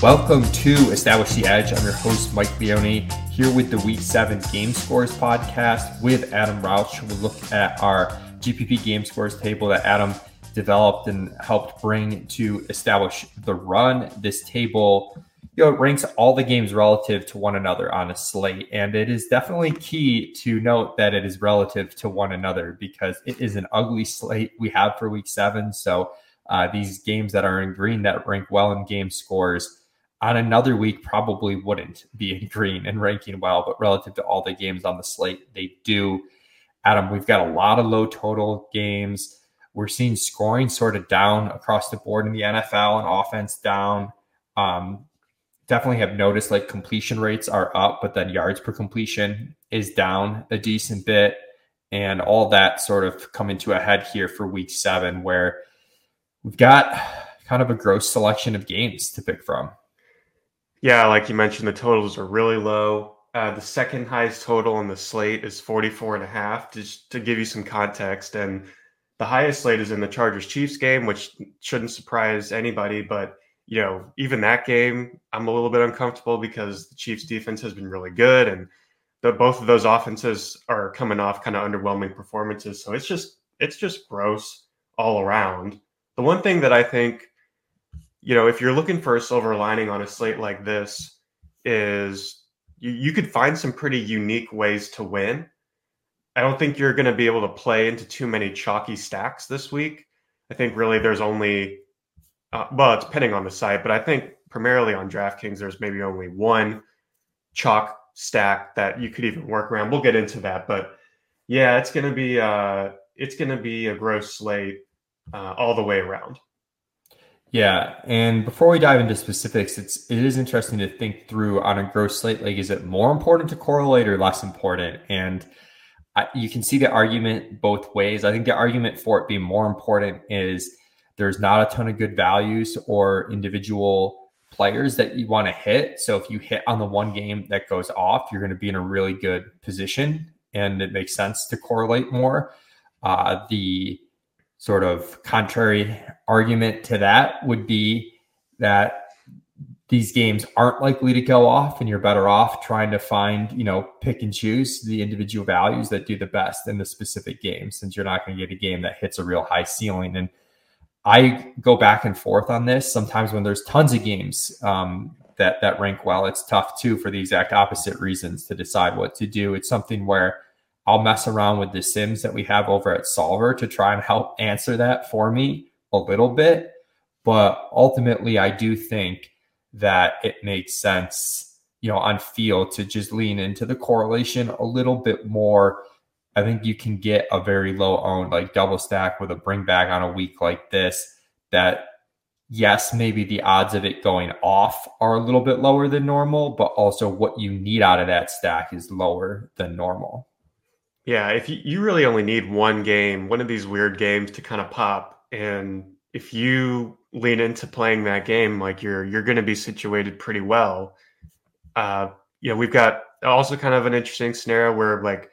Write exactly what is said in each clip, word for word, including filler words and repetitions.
Welcome to Establish the Edge. I'm your host, Mike Leone, here with the Week seven Game Scores podcast with Adam Rauch. We'll look at our G P P Game Scores table that Adam developed and helped bring to establish the run. This table, you know, it ranks all the games relative to one another on a slate, and it is definitely key to note that it is relative to one another because it is an ugly slate we have for Week seven. So uh, these games that are in green that rank well in game scores on another week probably wouldn't be in green and ranking well, but relative to all the games on the slate, they do. Adam, we've got a lot of low total games. We're seeing scoring sort of down across the board in the N F L and offense down. Um, definitely have noticed like completion rates are up, but then yards per completion is down a decent bit. And all that sort of coming to a head here for week seven, where we've got kind of a gross selection of games to pick from. Yeah, like you mentioned, the totals are really low. Uh, the second highest total on the slate is forty-four and a half, just to give you some context. And the highest slate is in the Chargers-Chiefs game, which shouldn't surprise anybody. But, you know, even that game, I'm a little bit uncomfortable because the Chiefs defense has been really good. And the, both of those offenses are coming off kind of underwhelming performances. So it's just, it's just gross all around. The one thing that I think, you know, if you're looking for a silver lining on a slate like this, is you, you could find some pretty unique ways to win. I don't think you're going to be able to play into too many chalky stacks this week. I think really there's only, uh, well, it's depending on the site, but I think primarily on DraftKings, there's maybe only one chalk stack that you could even work around. We'll get into that, but yeah, it's going to be, uh, it's going to be a gross slate uh, all the way around. Yeah, and before we dive into specifics, it's it is interesting to think through on a gross slate. Like, is it more important to correlate or less important? And I, you can see the argument both ways. I think the argument for it being more important is there's not a ton of good values or individual players that you want to hit. So if you hit on the one game that goes off, you're going to be in a really good position, and it makes sense to correlate more. Uh, the sort of contrary argument to that would be that these games aren't likely to go off, and you're better off trying to find, you know, pick and choose the individual values that do the best in the specific game, since you're not going to get a game that hits a real high ceiling. And I go back and forth on this. Sometimes when there's tons of games um, that, that rank well, it's tough too, for the exact opposite reasons, to decide what to do. It's something where I'll mess around with the sims that we have over at Solver to try and help answer that for me a little bit. But ultimately, I do think that it makes sense, you know, on field to just lean into the correlation a little bit more. I think you can get a very low owned, like double stack with a bring back on a week like this, that yes, maybe the odds of it going off are a little bit lower than normal, but also what you need out of that stack is lower than normal. Yeah, if you, you really only need one game, one of these weird games to kind of pop, and if you lean into playing that game, like you're you're going to be situated pretty well. Uh, you know, we've got also kind of an interesting scenario where like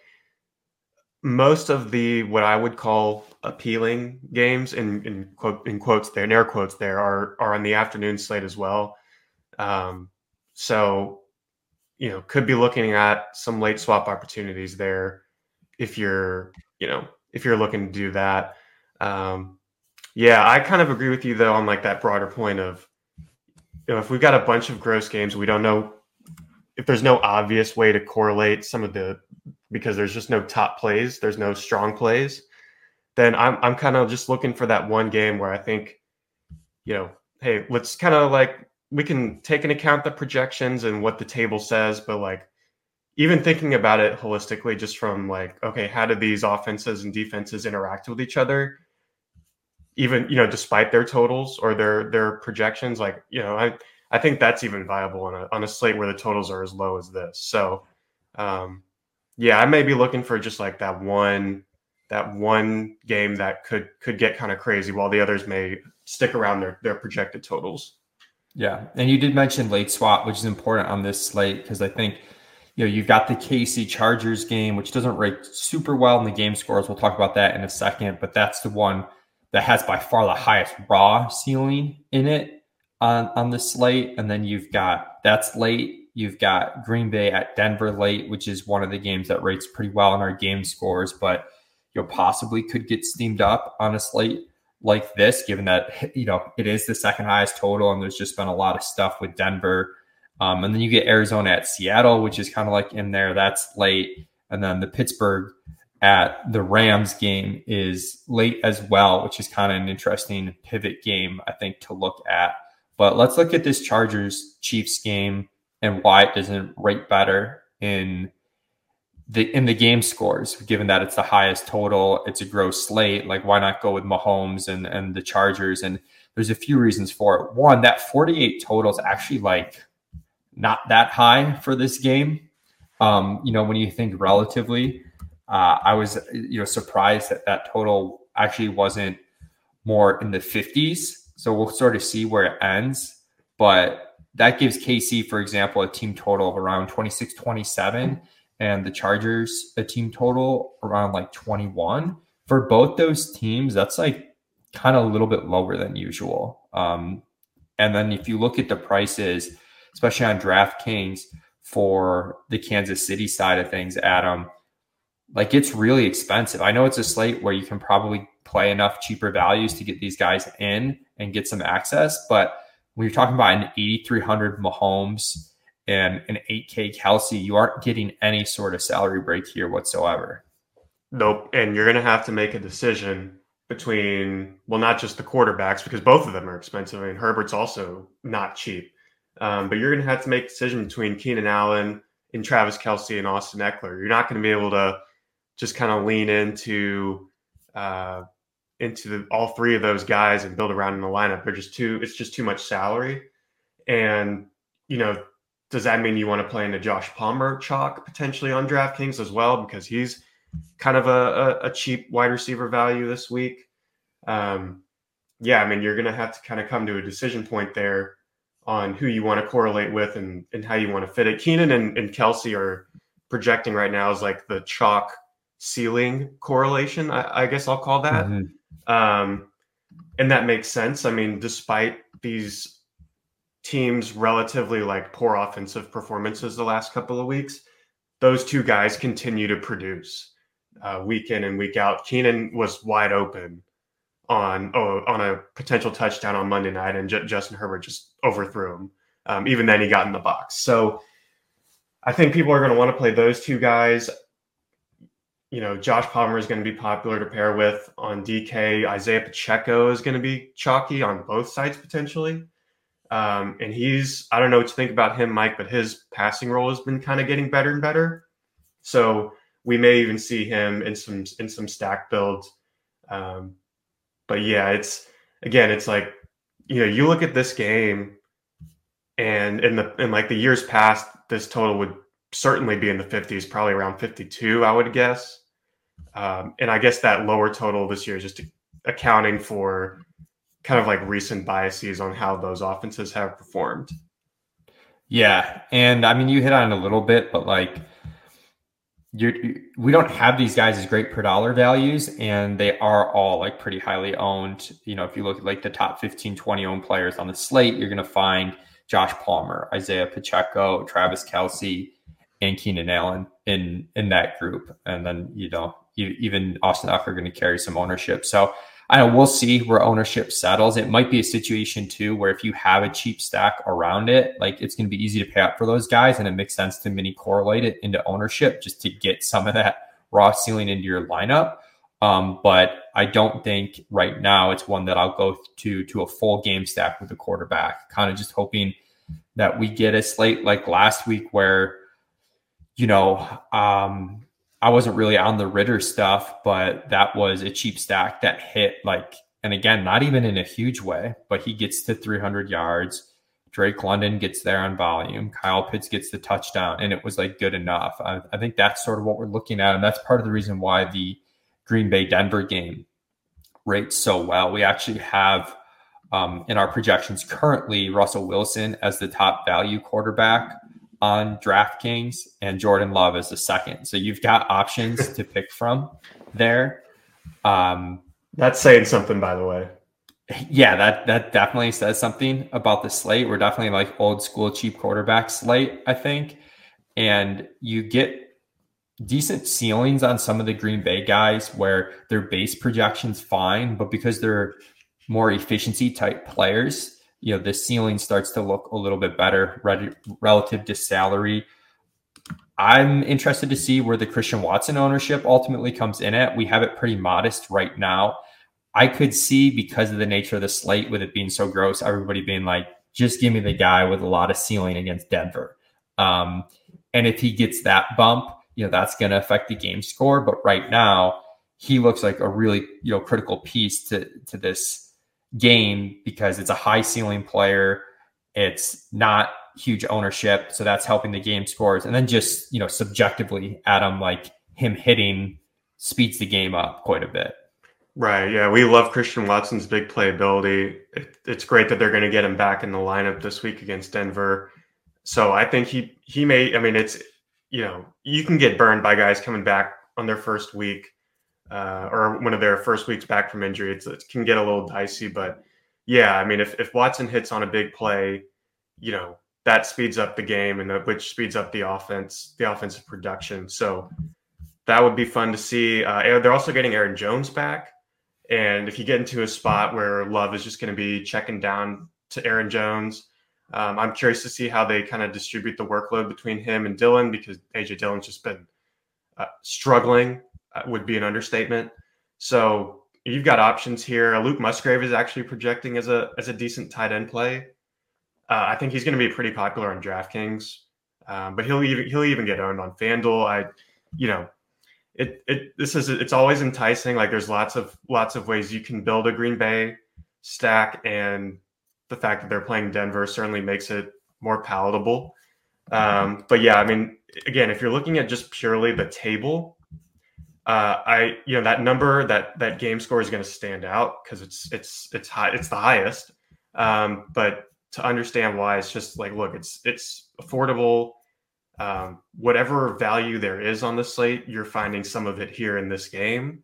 most of the what I would call appealing games in in quote in quotes there, in air quotes there, are are on the afternoon slate as well. Um, so you know, could be looking at some late swap opportunities there. If you're, you know, if you're looking to do that. Um, yeah, I kind of agree with you though on like that broader point of, you know, if we've got a bunch of gross games, we don't know if there's no obvious way to correlate some of the, because there's just no top plays, there's no strong plays, then I'm I'm kind of just looking for that one game where I think, you know, hey, let's kind of like, we can take into account the projections and what the table says, but like, even thinking about it holistically, just from like, okay, how do these offenses and defenses interact with each other? Even, you know, despite their totals or their their projections, like, you know, I I think that's even viable on a on a slate where the totals are as low as this. So, um, yeah, I may be looking for just like that one that one game that could could get kind of crazy, while the others may stick around their their projected totals. Yeah, and you did mention late swap, which is important on this slate because I think, you know, you've got the K C Chargers game, which doesn't rate super well in the game scores. We'll talk about that in a second, but that's the one that has by far the highest raw ceiling in it. on, on the slate. And then you've got, that's late. You've got Green Bay at Denver late, which is one of the games that rates pretty well in our game scores, but you know, possibly could get steamed up on a slate like this, given that, you know, it is the second highest total and there's just been a lot of stuff with Denver. Um, and then you get Arizona at Seattle, which is kind of like in there. That's late. And then the Pittsburgh at the Rams game is late as well, which is kind of an interesting pivot game, I think, to look at. But let's look at this Chargers Chiefs game and why it doesn't rate better in the in the game scores, given that it's the highest total. It's a gross slate. Like, why not go with Mahomes and, and the Chargers? And there's a few reasons for it. One, that forty-eight total is actually like not that high for this game. Um, you know, when you think relatively, uh, I was, you know, surprised that that total actually wasn't more in the fifties. So we'll sort of see where it ends. But that gives K C, for example, a team total of around twenty-six, twenty-seven, and the Chargers a team total around like twenty-one. For both those teams, that's like kind of a little bit lower than usual. Um, and then if you look at the prices, especially on DraftKings for the Kansas City side of things, Adam, like it's really expensive. I know it's a slate where you can probably play enough cheaper values to get these guys in and get some access. But when you're talking about an eighty-three hundred Mahomes and an eight K Kelce, you aren't getting any sort of salary break here whatsoever. Nope. And you're going to have to make a decision between, well, not just the quarterbacks, because both of them are expensive. I mean, Herbert's also not cheap. Um, but you're going to have to make a decision between Keenan Allen and Travis Kelce and Austin Eckler. You're not going to be able to just kind of lean into uh, into the, all three of those guys and build around in the lineup. They're just too, it's just too much salary. And, you know, does that mean you want to play into Josh Palmer chalk potentially on DraftKings as well? Because he's kind of a, a, a cheap wide receiver value this week. Um, yeah, I mean, you're going to have to kind of come to a decision point there on who you want to correlate with and, and how you want to fit it. Keenan and, and Kelce are projecting right now as like the chalk ceiling correlation, I, I guess I'll call that. Mm-hmm. Um, and that makes sense. I mean, despite these teams' relatively like poor offensive performances the last couple of weeks, those two guys continue to produce uh, week in and week out. Keenan was wide open on oh, on a potential touchdown on Monday night, and J- Justin Herbert just overthrew him. Um, even then, he got in the box. So I think people are going to want to play those two guys. You know, Josh Palmer is going to be popular to pair with on D K. Isaiah Pacheco is going to be chalky on both sides potentially. Um, and he's, I don't know what to think about him, Mike, but his passing role has been kind of getting better and better. So we may even see him in some in some stack builds. Um, but yeah, it's again, it's like, you know, you look at this game, and in the in like the years past, this total would certainly be in the fifties, probably around fifty-two, I would guess. Um, and I guess that lower total this year is just accounting for kind of like recent biases on how those offenses have performed. Yeah. And I mean, you hit on it a little bit, but like you're, we don't have these guys as great per dollar values, and they are all like pretty highly owned. You know, if you look at like the top fifteen, twenty owned players on the slate, you're going to find Josh Palmer, Isaiah Pacheco, Travis Kelce, and Keenan Allen in, in that group. And then, you know, even Austin Eckler are going to carry some ownership. So I know we'll see where ownership settles. It might be a situation too, where if you have a cheap stack around it, like it's going to be easy to pay up for those guys. And it makes sense to mini correlate it into ownership just to get some of that raw ceiling into your lineup. Um, but I don't think right now it's one that I'll go to, to a full game stack with the quarterback, kind of just hoping that we get a slate like last week where, you know, um, I wasn't really on the Ritter stuff, but that was a cheap stack that hit like, and again, not even in a huge way, but he gets to three hundred yards. Drake London gets there on volume. Kyle Pitts gets the touchdown, and it was like good enough. I, I think that's sort of what we're looking at. And that's part of the reason why the Green Bay Denver game rates so well. We actually have um, in our projections currently Russell Wilson as the top value quarterback on DraftKings, and Jordan Love is the second. So you've got options to pick from there. Um, That's saying something, by the way. Yeah, that that definitely says something about the slate. We're definitely like old school cheap quarterback slate, I think. And you get decent ceilings on some of the Green Bay guys where their base projection's fine, but because they're more efficiency type players, you know, the ceiling starts to look a little bit better re- relative to salary. I'm interested to see where the Christian Watson ownership ultimately comes in at. We have it pretty modest right now. I could see, because of the nature of the slate, with it being so gross, everybody being like, just give me the guy with a lot of ceiling against Denver. Um, and if he gets that bump, you know, that's going to affect the game score. But right now, he looks like a really, you know, critical piece to, to this game because it's a high ceiling player. It's not huge ownership. So that's helping the game scores. And then just, you know, subjectively, Adam, like him hitting speeds the game up quite a bit. Right. Yeah. We love Christian Watson's big playability. It, it's great that they're going to get him back in the lineup this week against Denver. So I think he, he may, I mean, it's, you know, you can get burned by guys coming back on their first week uh, or one of their first weeks back from injury. It's, it can get a little dicey, but yeah, I mean, if, if Watson hits on a big play, you know, that speeds up the game and the, which speeds up the offense, the offensive production. So that would be fun to see. Uh, they're also getting Aaron Jones back. And if you get into a spot where Love is just going to be checking down to Aaron Jones, um, I'm curious to see how they kind of distribute the workload between him and Dillon, because A J Dillon's just been uh, struggling, uh, would be an understatement. So you've got options here. Luke Musgrave is actually projecting as a as a decent tight end play. Uh, I think he's going to be pretty popular on DraftKings, um, but he'll even he'll even get owned on FanDuel. I, you know. It it this is it's always enticing. Like there's lots of lots of ways you can build a Green Bay stack, and the fact that they're playing Denver certainly makes it more palatable. Um, but yeah, I mean, again, if you're looking at just purely the table, uh, I you know that number that that game score is going to stand out because it's it's it's high it's the highest. Um, but to understand why, it's just like, look, it's it's affordable. Um, whatever value there is on the slate, you're finding some of it here in this game,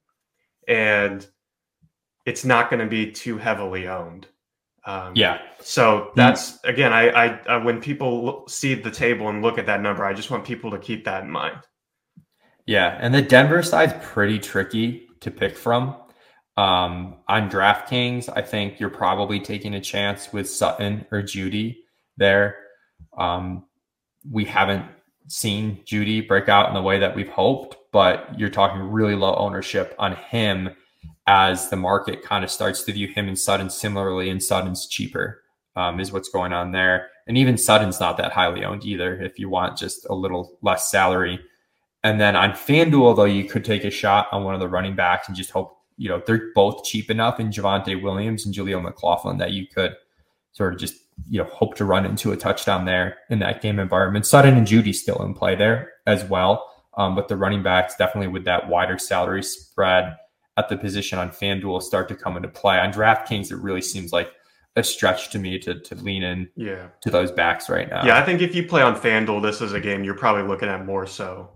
and it's not going to be too heavily owned. Um, yeah. So that's, again, I, I, I when people look, see the table and look at that number, I just want people to keep that in mind. Yeah. And the Denver side's pretty tricky to pick from. Um, on DraftKings, I think you're probably taking a chance with Sutton or Jeudy there. Um, we haven't seen Jeudy break out in the way that we've hoped, but you're talking really low ownership on him as the market kind of starts to view him and Sutton similarly, and Sutton's cheaper um, is what's going on there. And even Sutton's not that highly owned either if you want just a little less salary. And then on FanDuel, though, you could take a shot on one of the running backs and just hope, you know, they're both cheap enough in Javonte Williams and Jaleel McLaughlin that you could sort of just, you know, hope to run into a touchdown there in that game environment. Sutton and Jeudy still in play there as well. Um, but the running backs definitely with that wider salary spread at the position on FanDuel start to come into play. On DraftKings, it really seems like a stretch to me to to lean in yeah. to those backs right now. Yeah, I think if you play on FanDuel, this is a game you're probably looking at more so.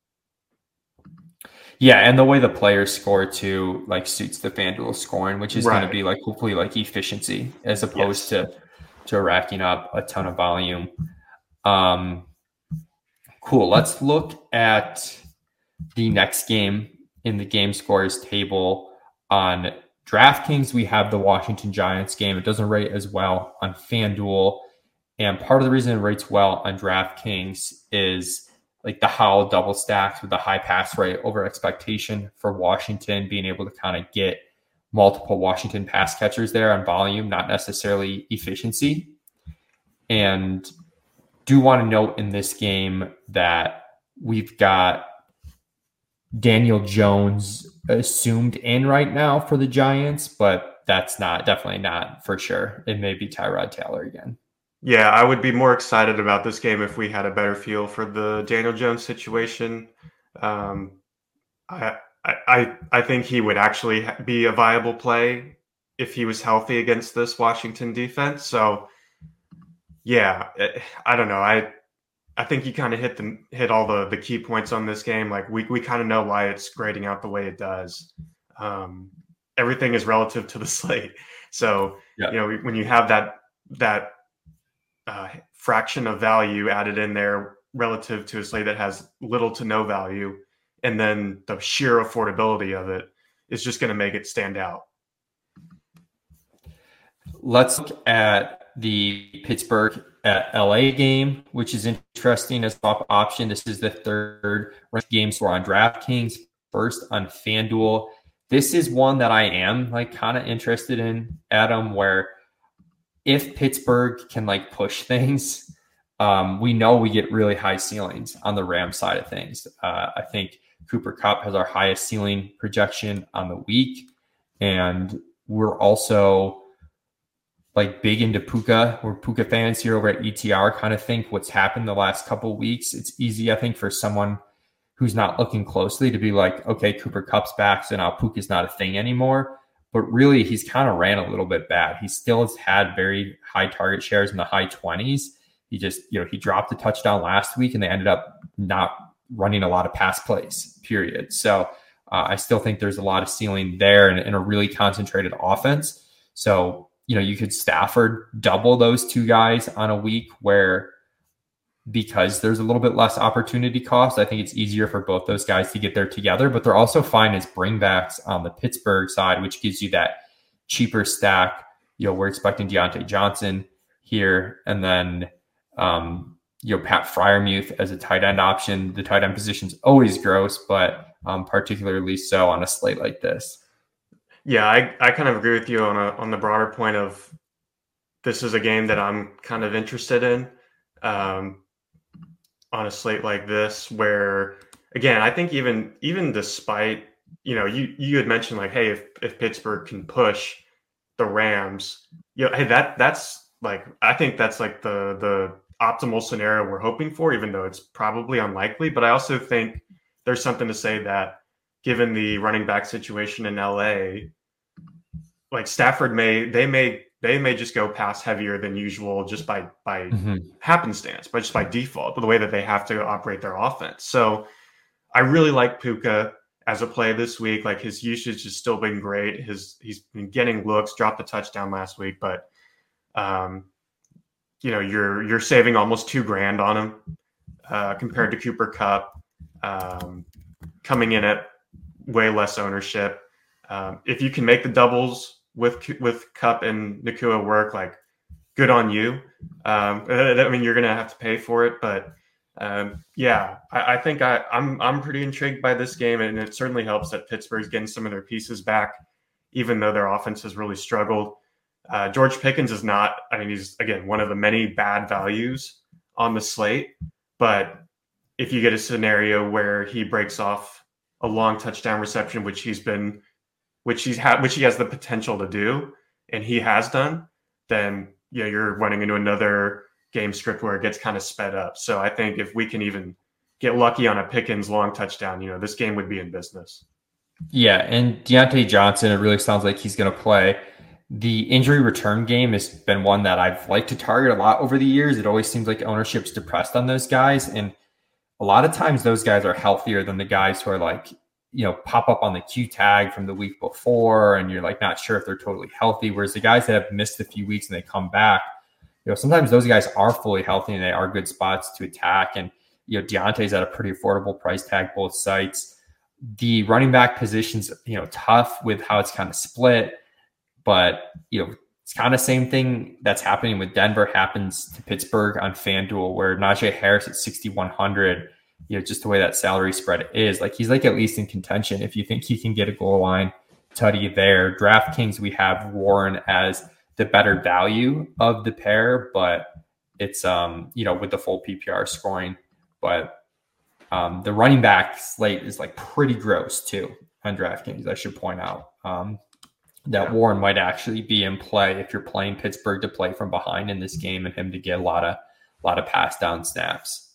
Yeah, and the way the players score too, like suits the FanDuel scoring, which is right. going to be like hopefully like efficiency as opposed yes. to to racking up a ton of volume. Um, cool. Let's look at the next game in the game scores table. On DraftKings, we have the Washington Giants game. It doesn't rate as well on FanDuel. And part of the reason it rates well on DraftKings is like the Howell double stacks with the high pass rate over expectation for Washington, being able to kind of get multiple Washington pass catchers there on volume, not necessarily efficiency. And do want to note in this game that we've got Daniel Jones assumed in right now for the Giants, but that's not definitely not for sure. It may be Tyrod Taylor again. Yeah, I would be more excited about this game if we had a better feel for the Daniel Jones situation. Um, I, I I think he would actually be a viable play if he was healthy against this Washington defense. So, yeah, I don't know. I I think you kind of hit the hit all the the key points on this game. Like we we kind of know why it's grading out the way it does. Um, everything is relative to the slate. So, Yeah. you know, when you have that, that uh, fraction of value added in there relative to a slate that has little to no value, and then the sheer affordability of it is just going to make it stand out. Let's look at the Pittsburgh at L A game, which is interesting as top option. This is the third game score on DraftKings, first on FanDuel. This is one that I am like kind of interested in, Adam, where if Pittsburgh can like push things, um, we know we get really high ceilings on the Rams side of things. Uh, I think Cooper Kupp has our highest ceiling projection on the week. And we're also like big into Puka. We're Puka fans here over at E T R, kind of think what's happened the last couple of weeks. It's easy, I think, for someone who's not looking closely to be like, okay, Cooper Kupp's back, so now Puka's not a thing anymore. But really, he's kind of ran a little bit bad. He still has had very high target shares in the high twenties. He just, you know, he dropped a touchdown last week and they ended up not running a lot of pass plays, period. So uh, I still think there's a lot of ceiling there in, in a really concentrated offense. So, you know, you could Stafford double those two guys on a week where, because there's a little bit less opportunity cost, I think it's easier for both those guys to get there together, but they're also fine as bringbacks on the Pittsburgh side, which gives you that cheaper stack. You know, we're expecting Deontay Johnson here, and then, um, you know, Pat Freiermuth as a tight end option. The tight end position's always gross, but um, particularly so on a slate like this. Yeah, I, I kind of agree with you on a, on the broader point of this is a game that I'm kind of interested in um, on a slate like this, where, again, I think even even despite, you know, you, you had mentioned like, hey, if, if Pittsburgh can push the Rams, you know, hey, that that's like, I think that's like the the optimal scenario we're hoping for, even though it's probably unlikely. But I also think there's something to say that given the running back situation in L A, like Stafford may, they may, they may just go pass heavier than usual just by, by mm-hmm. happenstance, but just by default, but the way that they have to operate their offense. So I really like Puka as a play this week. Like his usage has still been great. His, he's been getting looks, dropped the touchdown last week, but um, you know, you're, you're saving almost two grand on him uh, compared to Cooper Kupp um, coming in at way less ownership. Um, if you can make the doubles with with Kupp and Nacua work, like good on you. Um, I mean, you're going to have to pay for it, but um, yeah, I, I think I, I'm I'm pretty intrigued by this game, and it certainly helps that Pittsburgh's getting some of their pieces back, even though their offense has really struggled. Uh, George Pickens is not. I mean, he's again one of the many bad values on the slate, but if you get a scenario where he breaks off a long touchdown reception, which he's been, which he's had, which he has the potential to do, and he has done, then you know you're running into another game script where it gets kind of sped up. So I think if we can even get lucky on a Pickens long touchdown, you know, this game would be in business. Yeah, and Deontay Johnson, it really sounds like he's going to play. The injury return game has been one that I've liked to target a lot over the years. It always seems like ownership's depressed on those guys, and a lot of times those guys are healthier than the guys who are like, you know, pop up on the Q tag from the week before and you're like not sure if they're totally healthy. Whereas the guys that have missed a few weeks and they come back, you know, sometimes those guys are fully healthy and they are good spots to attack. And, you know, Deontay's at a pretty affordable price tag, both sites. The running back position's, you know, tough with how it's kind of split, but, you know, it's kind of same thing that's happening with Denver happens to Pittsburgh on FanDuel, where Najee Harris at sixty-one hundred, you know, just the way that salary spread is, like he's like at least in contention. If you think he can get a goal line tutty there, DraftKings, we have Warren as the better value of the pair, but it's, um, you know, with the full P P R scoring, but um, the running back slate is like pretty gross too on DraftKings, I should point out. Um, that yeah. Warren might actually be in play if you're playing Pittsburgh to play from behind in this game and him to get a lot of, a lot of pass down snaps.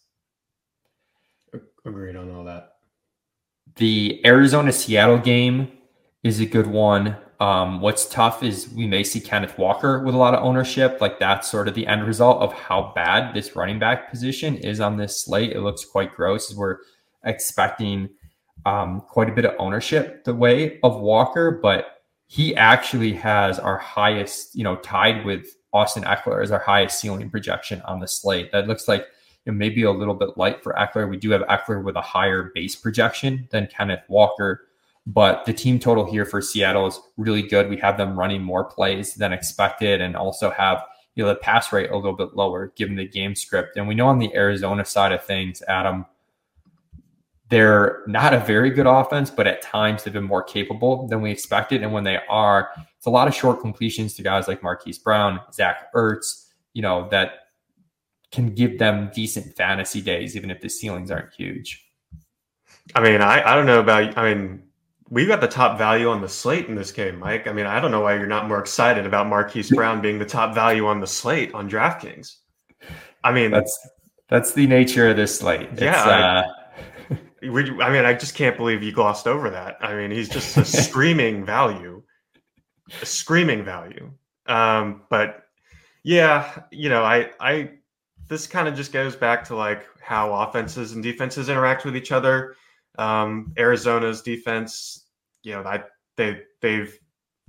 Agreed on all that. The Arizona-Seattle game is a good one. Um, what's tough is we may see Kenneth Walker with a lot of ownership. Like that's sort of the end result of how bad this running back position is on this slate. It looks quite gross as we're expecting um, quite a bit of ownership the way of Walker, but he actually has our highest, you know, tied with Austin Ekeler as our highest ceiling projection on the slate. That looks like it may be a little bit light for Ekeler. We do have Ekeler with a higher base projection than Kenneth Walker, but the team total here for Seattle is really good. We have them running more plays than expected and also have, you know, the pass rate a little bit lower given the game script. And we know on the Arizona side of things, Adam, they're not a very good offense, but at times they've been more capable than we expected. And when they are, it's a lot of short completions to guys like Marquise Brown, Zach Ertz, you know, that can give them decent fantasy days, even if the ceilings aren't huge. I mean, I, I don't know about, I mean, we got the top value on the slate in this game, Mike. I mean, I don't know why you're not more excited about Marquise Brown being the top value on the slate on DraftKings. I mean, that's, that's the nature of this slate. Yeah. It's, uh, I mean, I just can't believe you glossed over that. I mean, he's just a screaming value, a screaming value. Um, but yeah, you know, I, I, this kind of just goes back to like how offenses and defenses interact with each other. Um, Arizona's defense, you know, I, they, they've,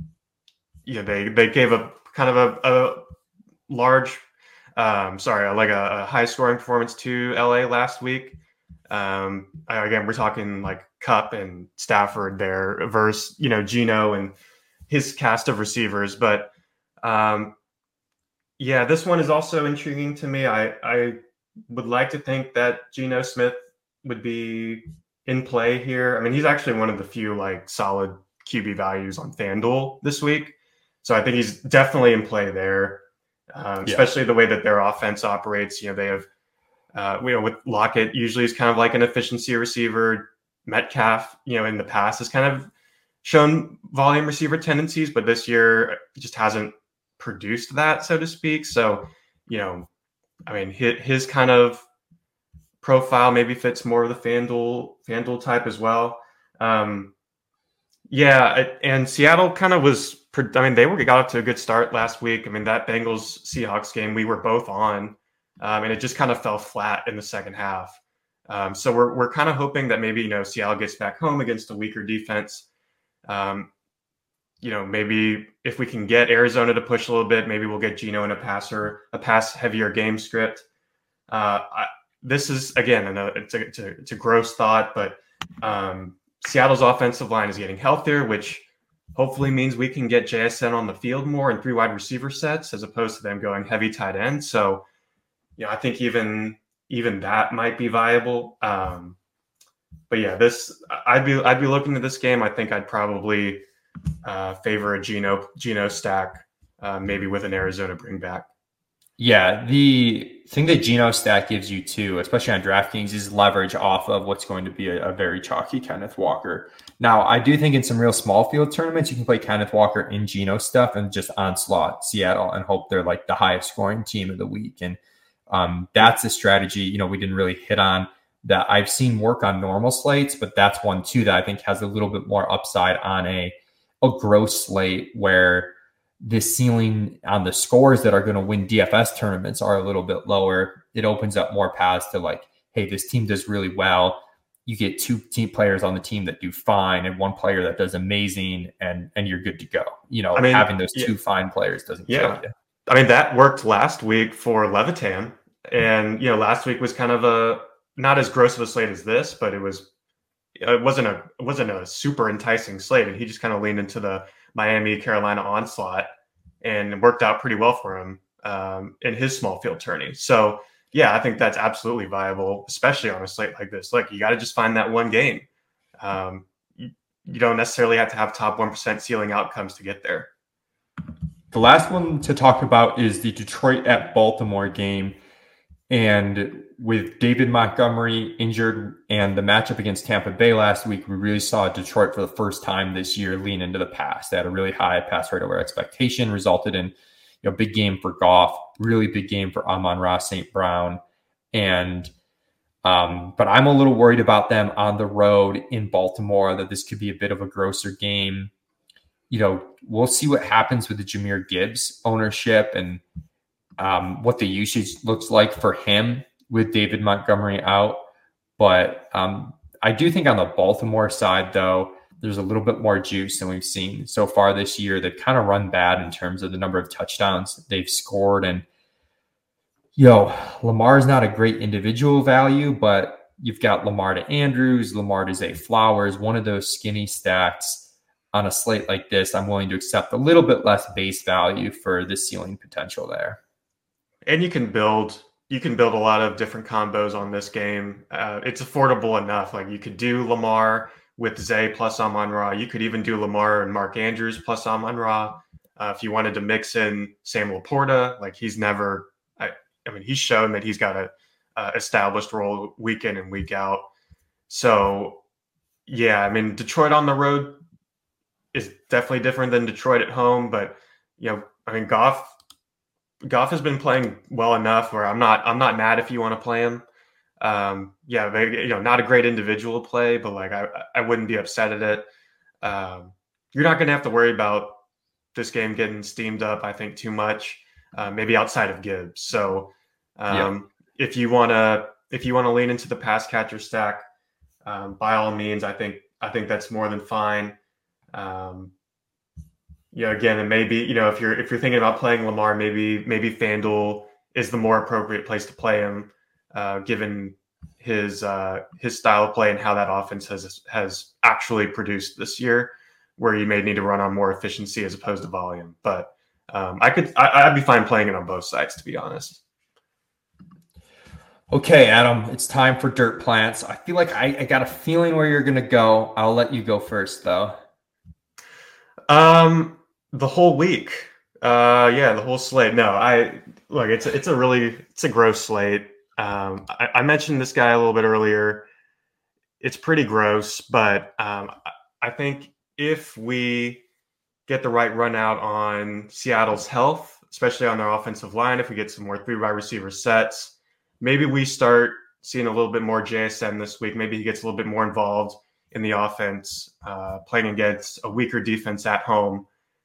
you know, they, they gave a kind of a, a large, um, sorry, like a, a high scoring performance to L A last week. Um, again, we're talking like Kupp and Stafford there versus, you know, Geno and his cast of receivers. But um, yeah, this one is also intriguing to me. I, I would like to think that Geno Smith would be in play here. I mean, he's actually one of the few like solid Q B values on FanDuel this week. So I think he's definitely in play there, um, yeah. especially the way that their offense operates. You know, they have Uh, you know, with Lockett, usually is kind of like an efficiency receiver. Metcalf, you know, in the past has kind of shown volume receiver tendencies, but this year just hasn't produced that, so to speak. So, you know, I mean, his, his kind of profile maybe fits more of the FanDuel FanDuel type as well. Um, yeah, and Seattle kind of was. I mean, they were got off to a good start last week. I mean, that Bengals Seahawks game we were both on. Um, and it just kind of fell flat in the second half. Um, so we're we're kind of hoping that maybe, you know, Seattle gets back home against a weaker defense. Um, you know, maybe if we can get Arizona to push a little bit, maybe we'll get Geno in a passer, a pass heavier game script. Uh, I, this is, again, a, it's, a, it's, a, it's a gross thought, but um, Seattle's offensive line is getting healthier, which hopefully means we can get J S N on the field more in three wide receiver sets as opposed to them going heavy tight end. So, you know, I think even even that might be viable. Um, but yeah, this I'd be I'd be looking at this game. I think I'd probably uh, favor a Geno Geno stack, uh, maybe with an Arizona bring back. Yeah, the thing that Geno stack gives you too, especially on DraftKings, is leverage off of what's going to be a, a very chalky Kenneth Walker. Now, I do think in some real small field tournaments, you can play Kenneth Walker in Geno stuff and just onslaught Seattle and hope they're like the highest scoring team of the week. And Um, that's a strategy, you know, we didn't really hit on that I've seen work on normal slates, but that's one too that I think has a little bit more upside on a, a gross slate where the ceiling on the scores that are going to win D F S tournaments are a little bit lower. It opens up more paths to like, hey, this team does really well. You get two team players on the team that do fine and one player that does amazing and, and you're good to go. You know, I mean, having those yeah. two fine players doesn't yeah. kill you. I mean, that worked last week for Levitan. And, you know, last week was kind of a, not as gross of a slate as this, but it was, it wasn't a, it wasn't a super enticing slate. And he just kind of leaned into the Miami, Carolina onslaught and it worked out pretty well for him um, in his small field tourney. So yeah, I think that's absolutely viable, especially on a slate like this. Like you got to just find that one game. Um, you, you don't necessarily have to have top one percent ceiling outcomes to get there. The last one to talk about is the Detroit at Baltimore game. And with David Montgomery injured and the matchup against Tampa Bay last week, we really saw Detroit for the first time this year lean into the pass. They had a really high pass rate over expectation, resulted in, you know, big game for Goff, really big game for Amon-Ra Saint Brown. And, um, but I'm a little worried about them on the road in Baltimore, that this could be a bit of a grosser game. You know, we'll see what happens with the Jahmyr Gibbs ownership and um, what the usage looks like for him with David Montgomery out. But um, I do think on the Baltimore side, though, there's a little bit more juice than we've seen so far this year. They've kind of run bad in terms of the number of touchdowns they've scored. And, yo, Lamar's not a great individual value, but you've got Lamar to Andrews, Lamar to Zay Flowers, one of those skinny stacks on a slate like this. I'm willing to accept a little bit less base value for the ceiling potential there. And you can build you can build a lot of different combos on this game. Uh, it's affordable enough. Like you could do Lamar with Zay plus Amon-Ra. You could even do Lamar and Mark Andrews plus Amon-Ra. Uh, if you wanted to mix in Sam Laporta, like he's never, I, I mean, he's shown that he's got a uh, established role week in and week out. So, yeah, I mean, Detroit on the road is definitely different than Detroit at home. But, you know, I mean, Goff, Goff has been playing well enough where I'm not, I'm not mad if you want to play him. Um, yeah, they, you know, not a great individual play, but like I, I wouldn't be upset at it. Um, you're not going to have to worry about this game getting steamed up, I think, too much. Uh, maybe outside of Gibbs. So, um, yeah. if you want to, if you want to lean into the pass catcher stack, um, by all means, I think, I think that's more than fine. Um, you know, again, and maybe, you know, if you're, if you're thinking about playing Lamar, maybe, maybe FanDuel is the more appropriate place to play him, uh, given his, uh, his style of play and how that offense has, has actually produced this year, where you may need to run on more efficiency as opposed to volume. But, um, I could, I, I'd be fine playing it on both sides, to be honest. Okay, Adam, it's time for dirt plants. I feel like I, I got a feeling where you're going to go. I'll let you go first though. Um, the whole week. Uh, yeah, the whole slate. No, I look, it's, it's a really, it's a gross slate. Um, I, I mentioned this guy a little bit earlier. It's pretty gross, but, um, I think if we get the right run out on Seattle's health, especially on their offensive line, if we get some more three wide receiver sets, maybe we start seeing a little bit more J S N this week. Maybe he gets a little bit more involved in the offense, uh, playing against a weaker defense at home.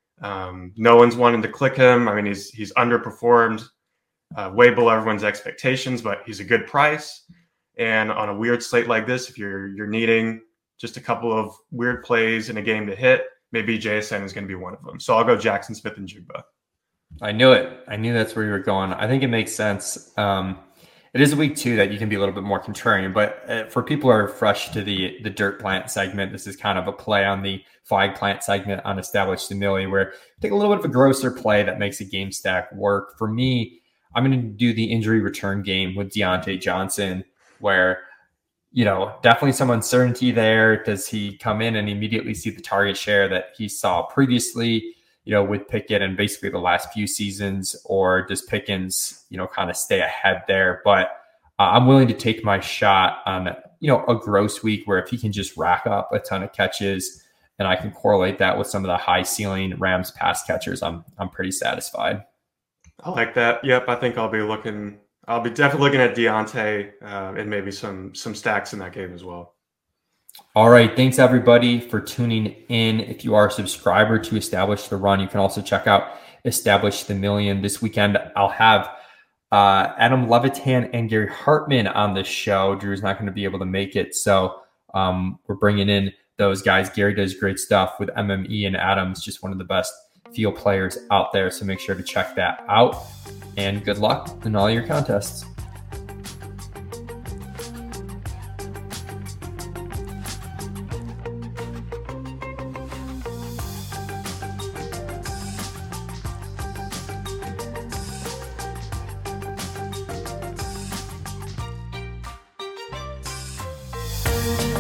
Um, no one's wanting to click him. I mean, he's he's underperformed, uh, way below everyone's expectations, but he's a good price. And on a weird slate like this, if you're you're needing just a couple of weird plays in a game to hit, maybe J S N is going to be one of them. So I'll go Jackson Smith and Jigba. I knew it. I knew that's where you were going. I think it makes sense. Um, It is a week two that you can be a little bit more contrarian, but uh, for people who are fresh to the the dirt plant segment, this is kind of a play on the flag plant segment on Established Simile, where you take a little bit of a grosser play that makes a game stack work. For me, I'm going to do the injury return game with Deontay Johnson, where, you know, definitely some uncertainty there. Does he come in and immediately see the target share that he saw previously, you know, with Pickett and basically the last few seasons, or does Pickens, you know, kind of stay ahead there? But uh, I'm willing to take my shot on, you know, a gross week where if he can just rack up a ton of catches and I can correlate that with some of the high ceiling Rams pass catchers, I'm, I'm pretty satisfied. I like that. Yep. I think I'll be looking, I'll be definitely looking at Deontay uh, and maybe some, some stacks in that game as well. All right. Thanks, everybody, for tuning in. If you are a subscriber to Establish the Run, you can also check out Establish the Million. This weekend, I'll have uh, Adam Levitan and Gary Hartman on the show. Drew's not going to be able to make it, so um, we're bringing in those guys. Gary does great stuff with M M E, and Adam's just one of the best field players out there, so make sure to check that out. And good luck in all your contests. Thank you.